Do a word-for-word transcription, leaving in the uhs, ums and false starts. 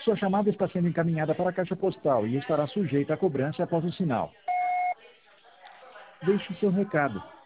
Sua chamada está sendo encaminhada para a caixa postal e estará sujeita a cobrança após o sinal. Deixe seu recado.